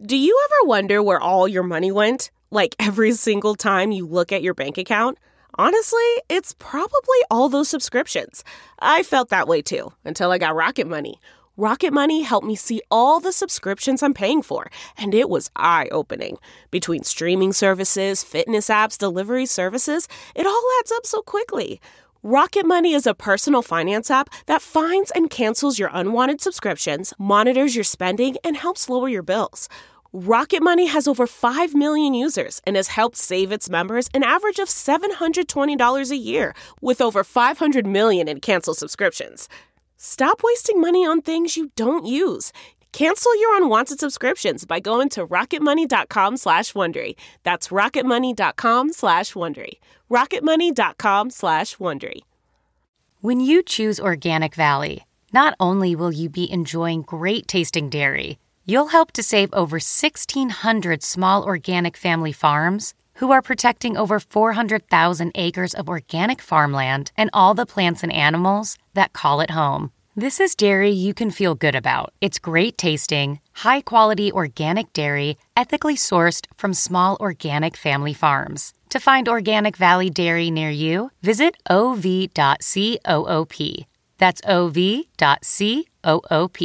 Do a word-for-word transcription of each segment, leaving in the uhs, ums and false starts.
Do you ever wonder where all your money went? Like every single time you look at your bank account? Honestly, it's probably all those subscriptions. I felt that way too, until I got Rocket Money. Rocket Money helped me see all the subscriptions I'm paying for, and it was eye-opening. Between streaming services, fitness apps, delivery services, it all adds up so quickly. Rocket Money is a personal finance app that finds and cancels your unwanted subscriptions, monitors your spending, and helps lower your bills. Rocket Money has over five million users and has helped save its members an average of seven hundred twenty dollars a year, with over five hundred million in canceled subscriptions. Stop wasting money on things you don't use. Cancel your unwanted subscriptions by going to rocketmoney.com slash Wondery. That's rocketmoney.com slash Wondery. rocketmoney.com slash Wondery. When you choose Organic Valley, not only will you be enjoying great tasting dairy, you'll help to save over sixteen hundred small organic family farms who are protecting over four hundred thousand acres of organic farmland and all the plants and animals that call it home. This is dairy you can feel good about. It's great tasting, high-quality organic dairy, ethically sourced from small organic family farms. To find Organic Valley Dairy near you, visit o v dot coop. That's o v dot coop.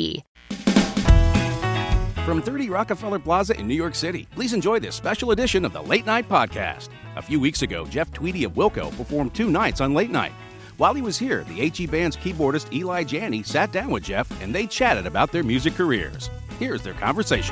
From thirty Rockefeller Plaza in New York City, please enjoy this special edition of the Late Night Podcast. A few weeks ago, Jeff Tweedy of Wilco performed two nights on Late Night. While he was here, the H E Band's keyboardist Eli Janney sat down with Jeff and they chatted about their music careers. Here's their conversation.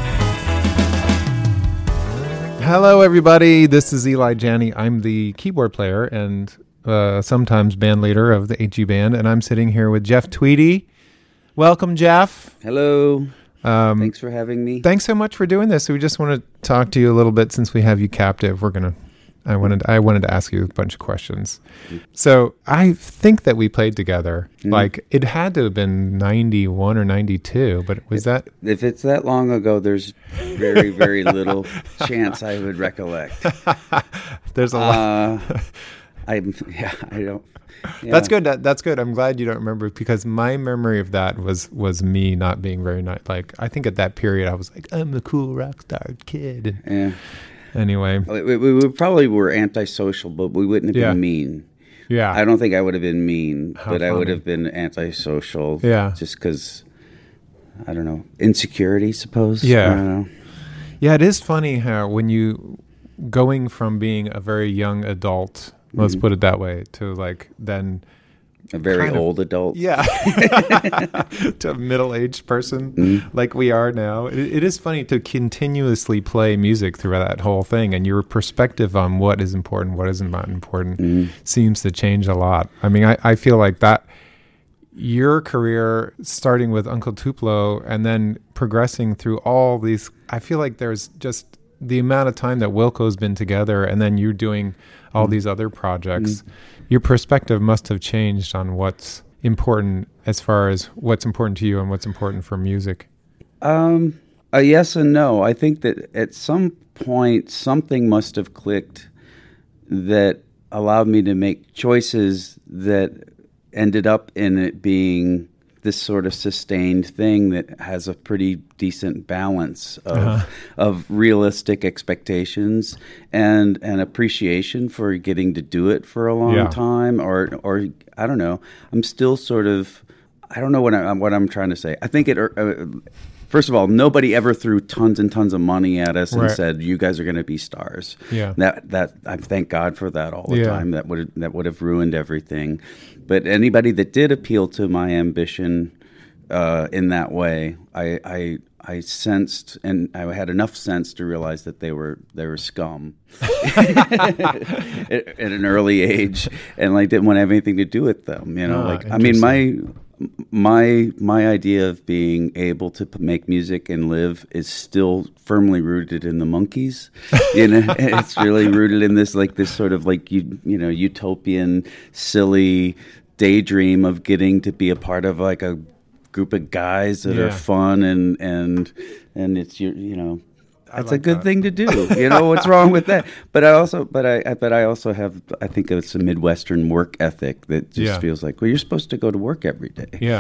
Hello, everybody. This is Eli Janney. I'm the keyboard player and uh, sometimes band leader of the H E Band, and I'm sitting here with Jeff Tweedy. Welcome, Jeff. Hello. Um, thanks for having me. Thanks so much for doing this. We just want to talk to you a little bit since we have you captive. We're gonna. I wanted. I wanted to ask you a bunch of questions. So I think that we played together. Mm. Like it had to have been ninety-one or ninety-two. But was if, that? If it's that long ago, there's very, very little chance I would recollect. There's a lot. Uh, I'm. Yeah. I don't. Yeah. That's good. That, that's good. I'm glad you don't remember because my memory of that was was me not being very nice. Like I think at that period I was like, I'm a cool rock star kid. Yeah. Anyway, we, we, we probably were antisocial, but we wouldn't have yeah. been mean. Yeah. I don't think I would have been mean, How but funny. I would have been antisocial. Yeah. Just because, I don't know, insecurity, suppose. Yeah. I don't know. Yeah, it is funny how when you going from being a very young adult, let's mm-hmm. put it that way, to like then a very kind old of, adult. Yeah. To a middle-aged person mm-hmm. like we are now. It, it is funny to continuously play music throughout that whole thing, and your perspective on what is important, what isn't not important mm-hmm. seems to change a lot. I mean, I, I feel like that your career starting with Uncle Tupelo and then progressing through all these, I feel like there's just the amount of time that Wilco's been together and then you're doing all mm-hmm. these other projects. Mm-hmm. Your perspective must have changed on what's important as far as what's important to you and what's important for music. Um, a yes and no. I think that at some point something must have clicked that allowed me to make choices that ended up in it being this sort of sustained thing that has a pretty decent balance of uh-huh. of realistic expectations and an appreciation for getting to do it for a long yeah. time, or or I don't know. I'm still sort of I don't know what I what I'm trying to say. I think it. Uh, First of all, nobody ever threw tons and tons of money at us and right. said, "You guys are going to be stars." Yeah, that that I thank God for that all the yeah. time. That would that would have ruined everything. But anybody that did appeal to my ambition uh, in that way, I, I I sensed, and I had enough sense to realize that they were they were scum at, at an early age, and like didn't want to have anything to do with them. You know, ah, like I mean my. My my idea of being able to p- make music and live is still firmly rooted in the Monkees. You know, it's really rooted in this like this sort of like you you know utopian, silly daydream of getting to be a part of like a group of guys that yeah. are fun and and and it's your you know. It's like a good that. thing to do. You know, what's wrong with that? But I also, but I, but I also have, I think it's a Midwestern work ethic that just yeah. feels like, well, you're supposed to go to work every day. Yeah.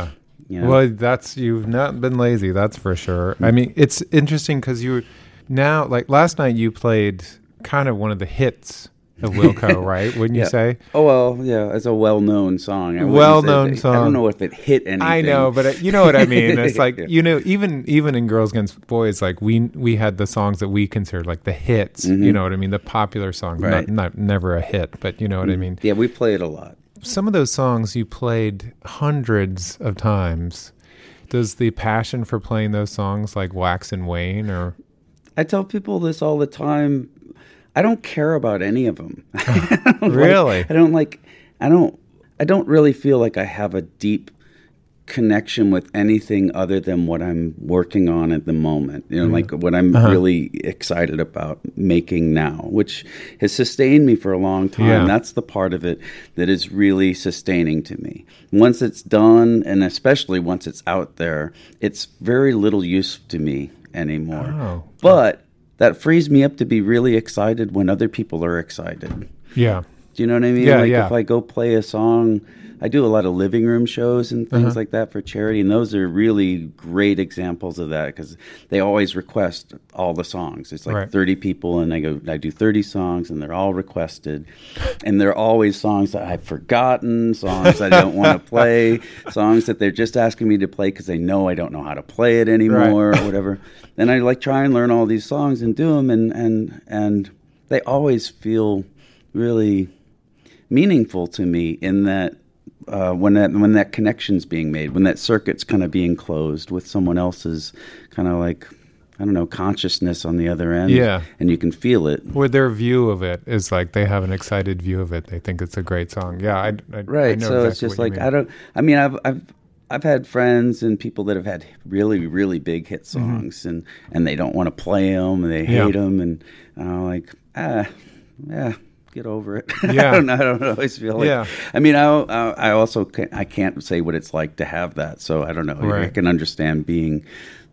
You know? Well, that's you've not been lazy, that's for sure. I mean, it's interesting because you now, like last night, you played kind of one of the hits of Wilco, right? Wouldn't yeah. you say? Oh well, yeah, it's a well-known song. I well-known say, song. I don't know if it hit anything. I know, but uh, you know what I mean. It's like yeah. you know, even even in Girls Against Boys, like we we had the songs that we considered like the hits. Mm-hmm. You know what I mean? The popular songs, right. not, not never a hit, but you know what mm-hmm. I mean. Yeah, we play it a lot. Some of those songs you played hundreds of times. Does the passion for playing those songs like wax and wane, or? I tell people this all the time. I don't care about any of them. Really? Like, I don't like, I don't, I don't really feel like I have a deep connection with anything other than what I'm working on at the moment. You know, mm-hmm. like what I'm uh-huh. really excited about making now, which has sustained me for a long time. Yeah. That's the part of it that is really sustaining to me. Once it's done, and especially once it's out there, it's very little use to me anymore. Oh. But that frees me up to be really excited when other people are excited. Yeah. Do you know what I mean? Yeah, like yeah. if I go play a song, I do a lot of living room shows and things uh-huh. like that for charity, and those are really great examples of that because they always request all the songs. It's like right. thirty people, and I go, I do thirty songs, and they're all requested, and they're always songs that I've forgotten, songs I don't want to play, songs that they're just asking me to play because they know I don't know how to play it anymore right. or whatever. And I like try and learn all these songs and do them, and and and they always feel really meaningful to me in that. Uh, when that when that connection's being made, when that circuit's kind of being closed with someone else's kind of like, I don't know, consciousness on the other end. Yeah. And you can feel it. Where their view of it is like they have an excited view of it. They think it's a great song. Yeah. I, I, right. I know so exactly it's just what like, you mean. I don't, I mean, I've, I've, I've had friends and people that have had really, really big hit songs mm-hmm. and, and they don't want to play them and they yeah. hate them. And I'm like, ah, yeah. Get over it. Yeah. I don't know. I don't always feel like. Yeah. I mean, I I also can't, I can't say what it's like to have that. So I don't know. Right. I can understand being,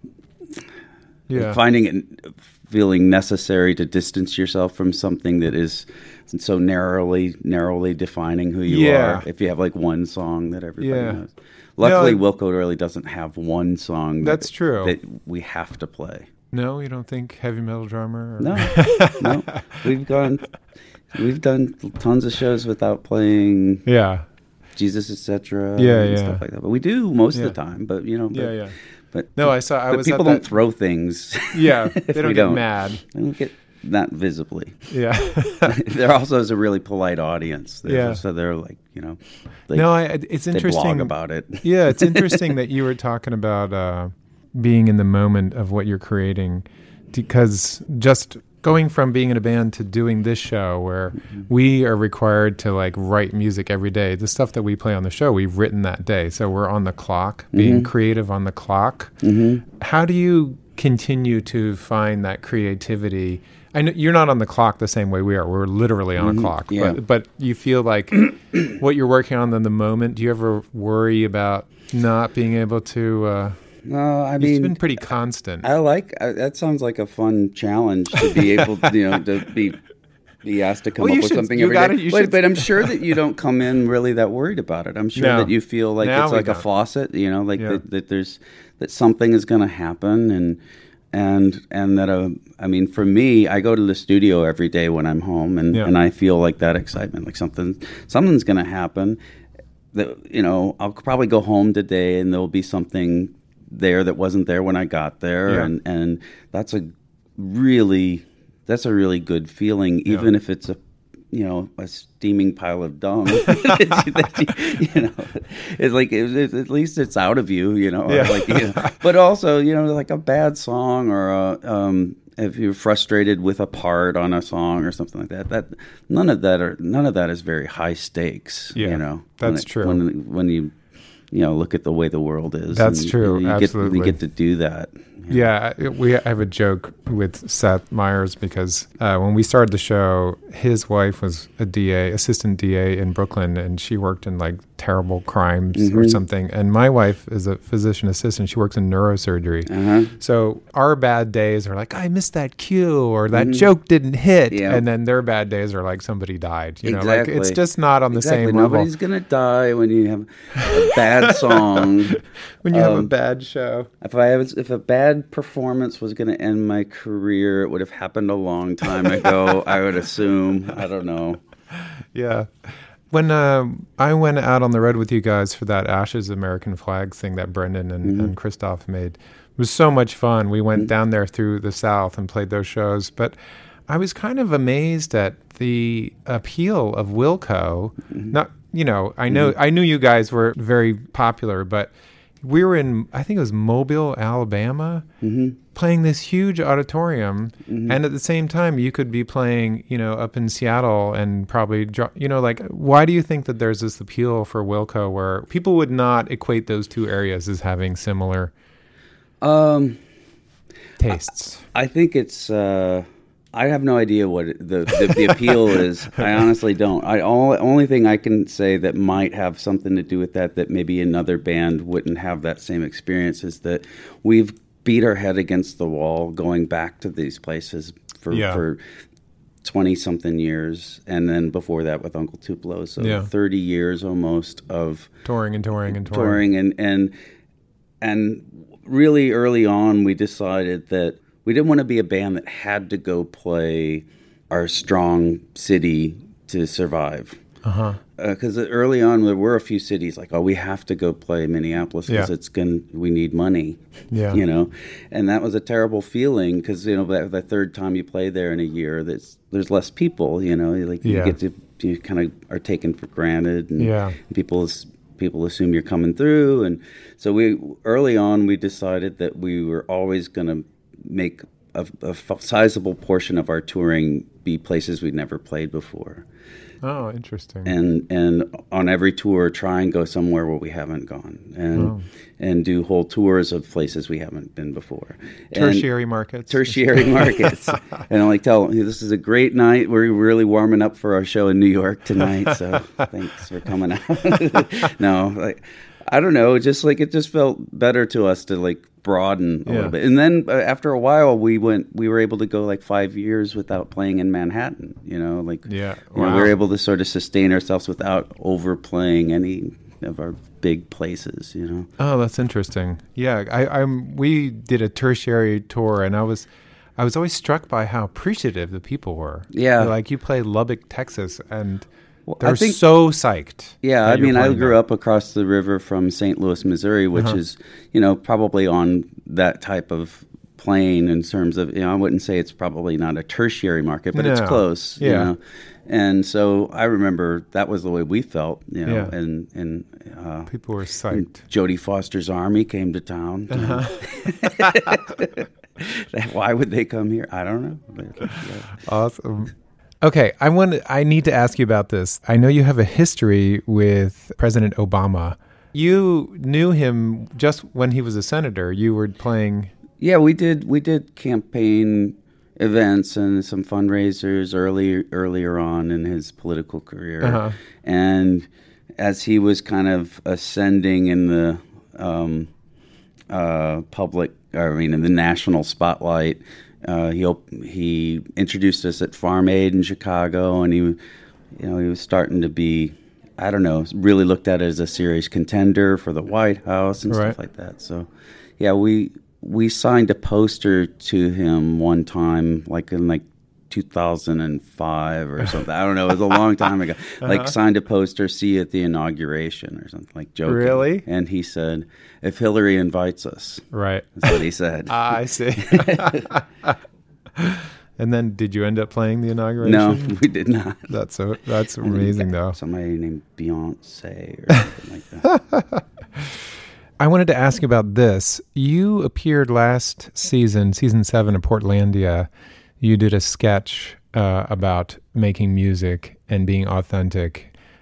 yeah, finding it, feeling necessary to distance yourself from something that is so narrowly narrowly defining who you yeah. are. If you have like one song that everybody yeah. knows. Luckily, no, Wilco really doesn't have one song. That's that, true. That we have to play. No, you don't think heavy metal drummer? Or? No, no. We've gone. We've done tons of shows without playing yeah. Jesus, et cetera Yeah, and yeah. stuff like that. But we do most yeah. of the time. But you know, but, yeah, yeah. But no, I saw. I but was people at don't that... throw things. Yeah, they don't get don't. mad. They don't get not visibly. Yeah, there also is a really polite audience. There's yeah, so they're like you know. They, no, I, it's interesting. They blog about it. Yeah, it's interesting that you were talking about uh, being in the moment of what you're creating, because just going from being in a band to doing this show where mm-hmm. we are required to like write music every day. The stuff that we play on the show, we've written that day. So we're on the clock, being mm-hmm. creative on the clock. Mm-hmm. How do you continue to find that creativity? I know you're not on the clock the same way we are. We're literally on mm-hmm. a clock. Yeah. But, but you feel like what you're working on in the moment, do you ever worry about not being able to... Uh, No, I mean, it's been pretty constant. I like uh, that. Sounds like a fun challenge to be able, to, you know, to be be asked to come well, up with should, something you every gotta, day. You But, should... but I'm sure that you don't come in really that worried about it. I'm sure no. that you feel like now it's like don't. a faucet, you know, like yeah. that, that there's that something is going to happen, and and and that uh, I mean, for me, I go to the studio every day when I'm home, and, yeah. and I feel like that excitement, like something something's going to happen. That you know, I'll probably go home today, and there'll be something there that wasn't there when I got there, yeah. and and that's a really that's a really good feeling, even yeah. if it's a you know a steaming pile of dung. that you, you know, it's like it, it, at least it's out of you, you know. Yeah. Like, you know, but also you know like a bad song or a, um, if you're frustrated with a part on a song or something like that, that none of that are none of that is very high stakes. Yeah, you know, that's when it, true. When when you you know, look at the way the world is. That's and, true. You, know, you Absolutely. Get, you get to do that. Yeah, we I have a joke with Seth Meyers because uh, when we started the show, his wife was a D A, assistant D A in Brooklyn, and she worked in like terrible crimes mm-hmm. or something. And my wife is a physician assistant. She works in neurosurgery. Uh-huh. So our bad days are like, I missed that cue, or that mm-hmm. joke didn't hit. Yeah. And then their bad days are like somebody died. You exactly. know, like it's just not on the exactly. same Nobody's level. Nobody's going to die when you have a bad song. When you um, have a bad show. If I was, if a bad performance was going to end my career, it would have happened a long time ago, I would assume. I don't know. Yeah. When uh, I went out on the road with you guys for that Ashes American Flags thing that Brendan and, mm-hmm. and Christoph made, it was so much fun. We went mm-hmm. down there through the South and played those shows. But I was kind of amazed at the appeal of Wilco. Mm-hmm. Not, you know, I know mm-hmm. I knew you guys were very popular, but we were in, I think it was Mobile, Alabama, mm-hmm. playing this huge auditorium. Mm-hmm. And at the same time, you could be playing, you know, up in Seattle and probably, you know, like, why do you think that there's this appeal for Wilco where people would not equate those two areas as having similar um, tastes? I, I think it's, uh, I have no idea what it, the, the the appeal is. I honestly don't. I all, only thing I can say that might have something to do with that, that maybe another band wouldn't have that same experience, is that we've beat our head against the wall going back to these places for yeah. for twenty something years, and then before that with Uncle Tupelo, so yeah. thirty years almost of touring and touring and touring, touring and and and really early on we decided that we didn't want to be a band that had to go play our strong city to survive. Uh-huh. Because uh, early on there were a few cities like, oh, we have to go play Minneapolis because yeah. it's going we need money. Yeah. You know, and that was a terrible feeling because, you know, that, the third time you play there in a year, there's there's less people. You know, like yeah. you get to you kind of are taken for granted, and yeah. people people assume you're coming through, and so we early on we decided that we were always going to make a, a sizable portion of our touring be places we'd never played before. Oh, interesting. And and on every tour, try and go somewhere where we haven't gone, and oh. and do whole tours of places we haven't been before. Tertiary and markets. Tertiary markets. And I like tell them, this is a great night. We're really warming up for our show in New York tonight, so thanks for coming out. No, like, I don't know. Just like it just felt better to us to like broaden a yeah. little bit. And then uh, after a while, we went. We were able to go like five years without playing in Manhattan. You know, like yeah, wow. you know, we were able to sort of sustain ourselves without overplaying any of our big places. You know. Oh, that's interesting. Yeah, I, I'm. We did a tertiary tour, and I was. I was always struck by how appreciative the people were. Yeah, like you played Lubbock, Texas, and. Well, They're think, so psyched. Yeah, I mean, I grew up across the river from Saint Louis, Missouri, which uh-huh. is, you know, probably on that type of plane in terms of, you know, I wouldn't say it's probably not a tertiary market, but no. it's close. Yeah. You know? And so I remember that was the way we felt, you know, yeah. and, and uh, people were psyched. Jodie Foster's Army came to town. Uh-huh. Why would they come here? I don't know. Yeah. Awesome. Okay, I want. I need to ask you about this. I know you have a history with President Obama. You knew him just when he was a senator. You were playing. Yeah, we did. We did campaign events and some fundraisers early earlier on in his political career, uh-huh. and as he was kind of ascending in the um, uh, public, I mean, in the national spotlight. Uh, he he introduced us at Farm Aid in Chicago, and he, you know, he was starting to be, I don't know, really looked at as a serious contender for the White House and right. stuff like that. So, yeah, we we signed a poster to him one time, like in like two thousand five or something. I don't know. It was a long time ago. Uh-huh. Like signed a poster, see you at the inauguration or something, like joking. Really? And he said, if Hillary invites us. Right. That's what he said. Ah, I see. And then did you end up playing the inauguration? No, we did not. That's so, that's amazing, though. Somebody named Beyonce or something like that. I wanted to ask you about this. You appeared last season, season seven of Portlandia. You did a sketch uh, about making music and being authentic.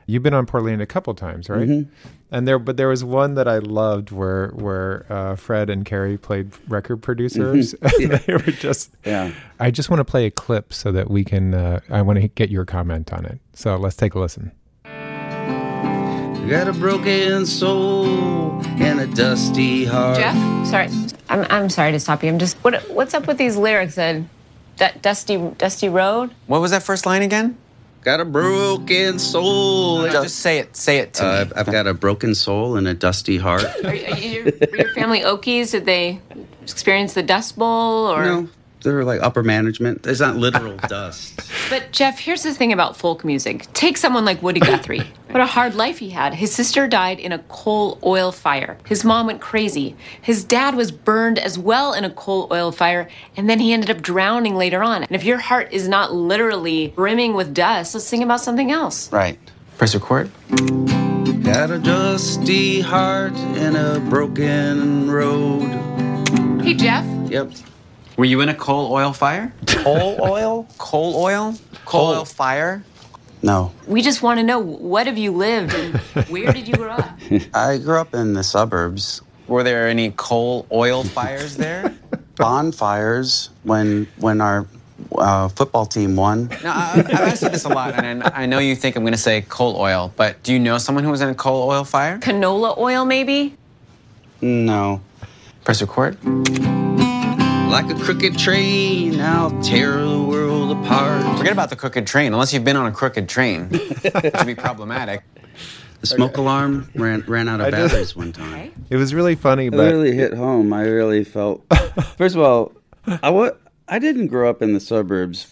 You've been on Portland a couple times, right? Mm-hmm. And there, but there was one that I loved where where uh, Fred and Carrie played record producers. Mm-hmm. Yeah. They were just. Yeah. I just want to play a clip so that we can. Uh, I want to get your comment on it. So let's take a listen. Got a broken soul and a dusty heart. Jeff, sorry, I'm I'm sorry to stop you. I'm just what what's up with these lyrics? That that dusty dusty road. What was that first line again? Got a broken soul. No, no, just say it. Say it to uh, me. I've got a broken soul and a dusty heart. Are, are you, were your family Okies? Did they experience the Dust Bowl or? No, they're like upper management. It's not literal dust. But Jeff, here's the thing about folk music. Take someone like Woody Guthrie. What a hard life he had. His sister died in a coal oil fire. His mom went crazy. His dad was burned as well in a coal oil fire, and then he ended up drowning later on. And if your heart is not literally brimming with dust, let's sing about something else. Right. Press record. Got a dusty heart and a broken road. Hey, Jeff. Yep. Were you in a coal oil fire? Coal oil? Coal oil? Coal oil fire? No. We just want to know, what have you lived and where did you grow up? I grew up in the suburbs. Were there any coal oil fires there? Bonfires when when our uh, football team won. Now, I, I've asked you this a lot, and I, I know you think I'm going to say coal oil, but do you know someone who was in a coal oil fire? Canola oil, maybe? No. Press record. Like a crooked train, I'll tear the world apart. Forget about the crooked train. Unless you've been on a crooked train, which would be problematic. The smoke alarm ran ran out of I just- batteries one time. Okay. It was really funny, It but really hit home. I really felt. First of all, I wa- I didn't grow up in the suburbs,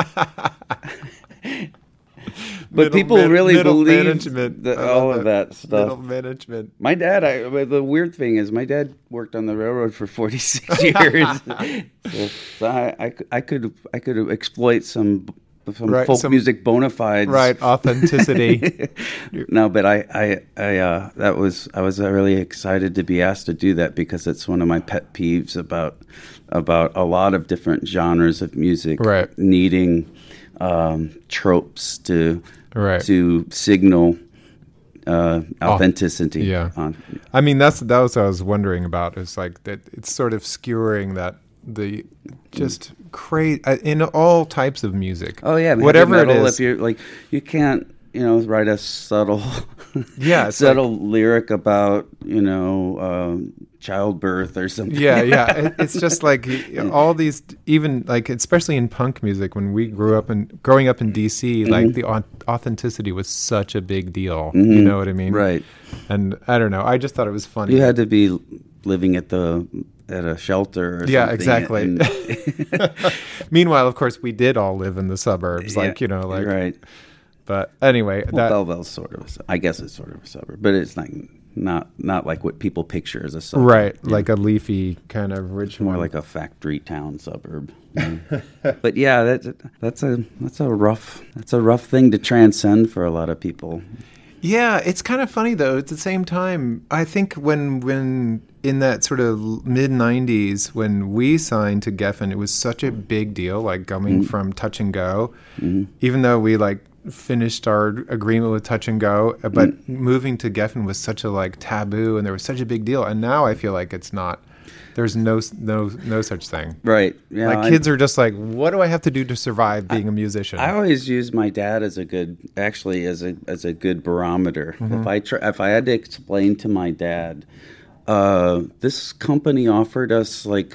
but Middle people man- really middle believe management. that, I love all of that middle stuff. management. My dad, I, but the weird thing is, my dad worked on the railroad for forty-six years. so so I, I, could- I could I could exploit some some Right, folk some- music bona fides. Right, authenticity. No, but I I I uh, that was I was really excited to be asked to do that because it's one of my pet peeves about about a lot of different genres of music Right. needing um, tropes to Right. to signal uh, authenticity. yeah. on, I mean, that's that was what I was wondering about. It's like that. It's sort of skewering that the just crazy in all types of music. Oh yeah, heavy whatever it metal, is. If you're like, you can't, you know, write a subtle, Yeah, it's subtle lyric about, you know, um, childbirth or something. Yeah, yeah. It, it's just like all these, even like especially in punk music. When we grew up and growing up in D C, Mm-hmm. like the au- authenticity was such a big deal. You know what I mean? Right. And I don't know. I just thought it was funny. You had to be living at the at a shelter. Or Yeah, something, exactly. and- Meanwhile, of course, we did all live in the suburbs, Yeah, like you know, like. right. But anyway, Well, that, Belleville's sort of, a, su- I guess it's sort of a suburb, but it's like not not like what people picture as a suburb. right, Yeah. like a leafy kind of rich more one. like a factory town suburb. Mm. But yeah, that's that's a that's a rough that's a rough thing to transcend for a lot of people. Yeah, it's kind of funny though. At the same time, I think when when in that sort of mid nineties when we signed to Geffen, it was such a big deal, like coming Mm-hmm. from Touch and Go. Even though we like finished our agreement with Touch and Go, but Mm. moving to Geffen was such a like taboo, and there was such a big deal. And now I feel like it's not. There's no no no such thing. Right. Yeah. Like I- kids are just like, what do I have to do to survive being a musician? I always use my dad as a good, actually as a as a good barometer. Mm-hmm. If I try, if I had to explain to my dad, uh, this company offered us like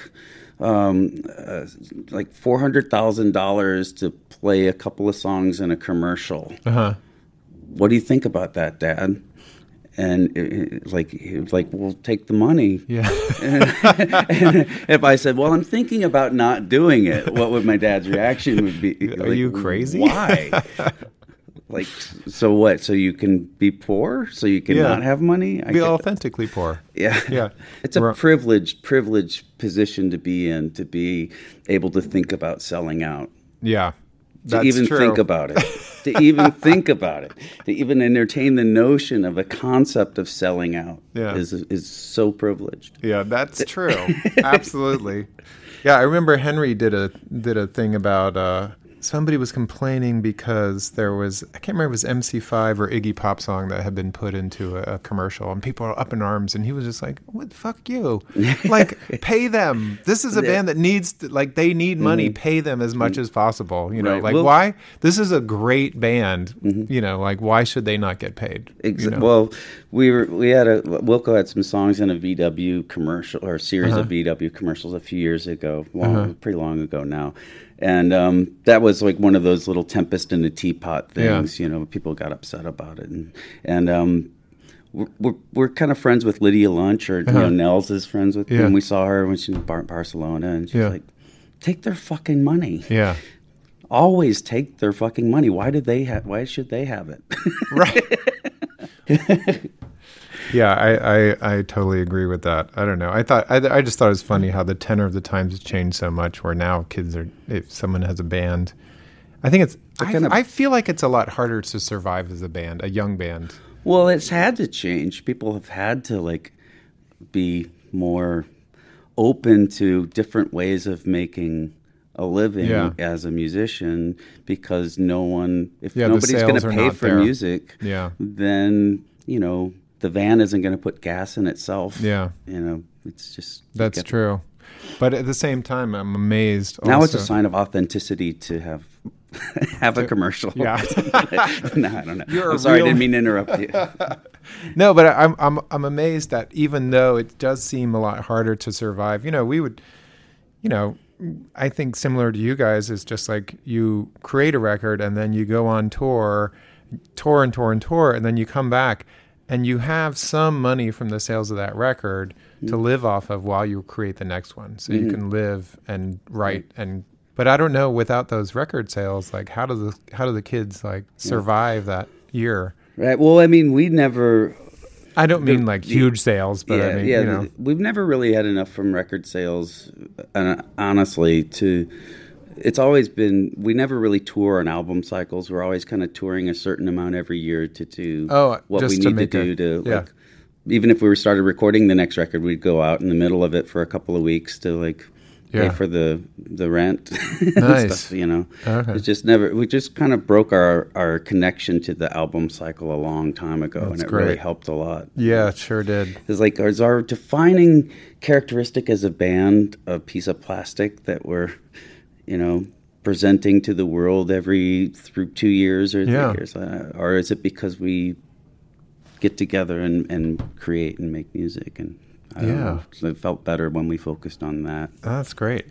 um, uh, like four hundred thousand dollars to play a couple of songs in a commercial. uh-huh. What do you think about that, Dad? And it, it, like, he was like, well, take the money. Yeah. And if I said, well, I'm thinking about not doing it, what would my dad's reaction would be? Are Like, you crazy? Why? Like, so what? So you can be poor? So you can Yeah. not have money? I Be get that. authentically poor. Yeah. Yeah. It's a We're- privileged, privileged position to be in, to be able to think about selling out. Yeah. To That's even true. think about it. To even think about it. To even entertain the notion of a concept of selling out Yeah. is is so privileged. Yeah, that's true. Absolutely. Yeah, I remember Henry did a did a thing about uh, somebody was complaining because there was, I can't remember if it was M C five or Iggy Pop song that had been put into a, a commercial, and people are up in arms, and he was just like, what, fuck you. Like, pay them. This is a band that needs, to, like, they need money. Mm-hmm. Pay them as much as possible. You know, right. like, well, why? This is a great band. Mm-hmm. You know, like, why should they not get paid? Ex- you know? Well, we were, we had a, Wilco had some songs in a V W commercial, or a series uh-huh. of V W commercials a few years ago, long, uh-huh. pretty long ago now. And um, that was like one of those little tempest in a teapot things, yeah. you know, people got upset about it. And, and um, we're, we're, we're kind of friends with Lydia Lunch, or, uh-huh. you know, Nels is friends with, yeah. and we saw her when she was in Bar- Barcelona, and she's yeah. like, take their fucking money. Yeah. Always take their fucking money. Why did they have, why should they have it? Right. Yeah, I, I, I totally agree with that. I don't know. I thought I, I just thought it was funny how the tenor of the times has changed so much. Where now kids are, if someone has a band, I think it's. I, kind of, I feel like it's a lot harder to survive as a band, a young band. Well, it's had to change. People have had to like be more open to different ways of making a living yeah. as a musician, because no one, if yeah, nobody's going to pay for there. music, yeah. then you know. The van isn't going to put gas in itself. Yeah. You know, it's just... That's get, true. But at the same time, I'm amazed Now also. It's a sign of authenticity to have have a commercial. Yeah. No, I don't know. You're I'm sorry, real... I didn't mean to interrupt you. No, but I'm, I'm, I'm amazed that even though it does seem a lot harder to survive, you know, we would, you know, I think similar to you guys is just like you create a record and then you go on tour, tour and tour and tour, and then you come back. And you have some money from the sales of that record mm-hmm. to live off of while you create the next one. So mm-hmm. you can live and write and but I don't know, without those record sales, like how do the how do the kids like survive yeah. that year? Right. Well, I mean, we never I don't mean the, like the, huge sales, but yeah, I mean, yeah, you know. The, we've never really had enough from record sales, uh, honestly, to it's always been, we never really tour on album cycles. We're always kind of touring a certain amount every year to do oh, what we to need to do a, to, yeah. like, even if we were started recording the next record, we'd go out in the middle of it for a couple of weeks to, like, yeah. pay for the, the rent. Nice. Stuff, you know. Okay. It's just never, we just kind of broke our, our connection to the album cycle a long time ago, That's and it great. really helped a lot. Yeah, it sure did. It's like, is our defining characteristic as a band a piece of plastic that we're, you know, presenting to the world every through two years or three yeah. years? Uh, or is it because we get together and, and create and make music? And I don't yeah. know. So it felt better when we focused on that. That's great.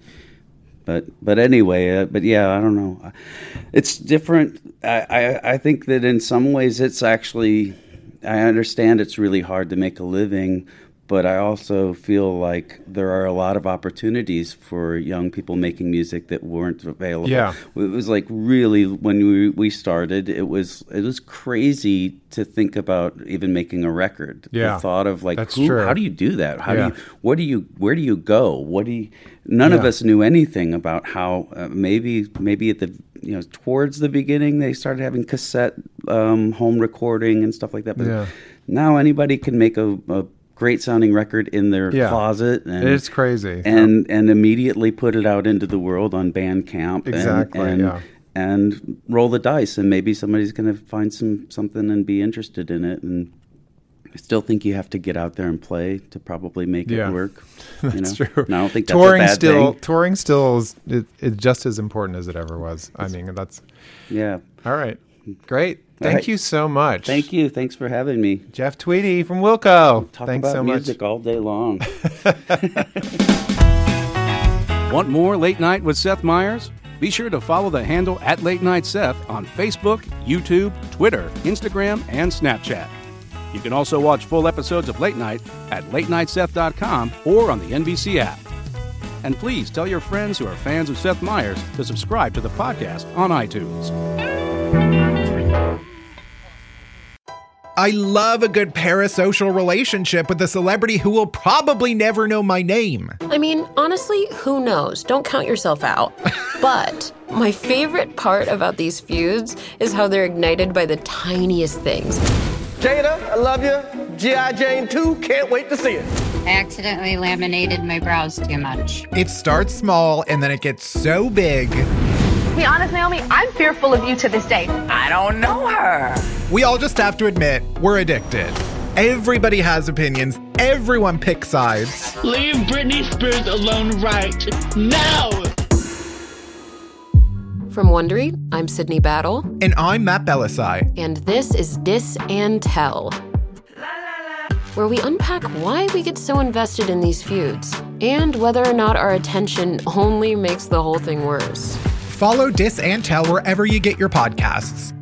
But but anyway, uh, but yeah, I don't know. It's different. I, I, I think that in some ways it's actually, I understand it's really hard to make a living, but I also feel like there are a lot of opportunities for young people making music that weren't available. Yeah. It was like really, when we we started, it was it was crazy to think about even making a record. Yeah. The thought of like, That's who, true. how do you do that? How Yeah. do you, what do you, where do you go? What do you, none Yeah. of us knew anything about how, uh, maybe, maybe at the, you know, towards the beginning, they started having cassette um, home recording and stuff like that. But Yeah. now anybody can make a, a great sounding record in their Yeah. closet, and It's crazy. and and immediately put it out into the world on Bandcamp. Exactly, And, and, yeah. and roll the dice, and maybe somebody's going to find some something and be interested in it. And I still think you have to get out there and play to probably make Yeah. it work. That's you know? true. And I don't think that's touring a bad still thing. touring still is it, it's just as important as it ever was. I mean, that's Yeah. all right. Great. Thank right. you so much. Thank you. Thanks for having me. Jeff Tweedy from Wilco. Talk Thanks about so music much. all day long. Want more Late Night with Seth Meyers? Be sure to follow the handle at Late Night Seth on Facebook, YouTube, Twitter, Instagram, and Snapchat. You can also watch full episodes of Late Night at late night seth dot com or on the N B C app. And please tell your friends who are fans of Seth Meyers to subscribe to the podcast on iTunes. I love a good parasocial relationship with a celebrity who will probably never know my name. I mean, honestly, who knows? Don't count yourself out. But my favorite part about these feuds is how they're ignited by the tiniest things. Jada, I love you. G I. Jane two, can't wait to see it. I accidentally laminated my brows too much. It starts small and then it gets so big. be honest, Naomi, I'm fearful of you to this day. I don't know her. We all just have to admit, we're addicted. Everybody has opinions. Everyone picks sides. Leave Britney Spears alone right now. From Wondery, I'm Sydney Battle. And I'm Matt Belisai. And this is Dis and Tell, where we unpack why we get so invested in these feuds and whether or not our attention only makes the whole thing worse. Follow Dis and Tell wherever you get your podcasts.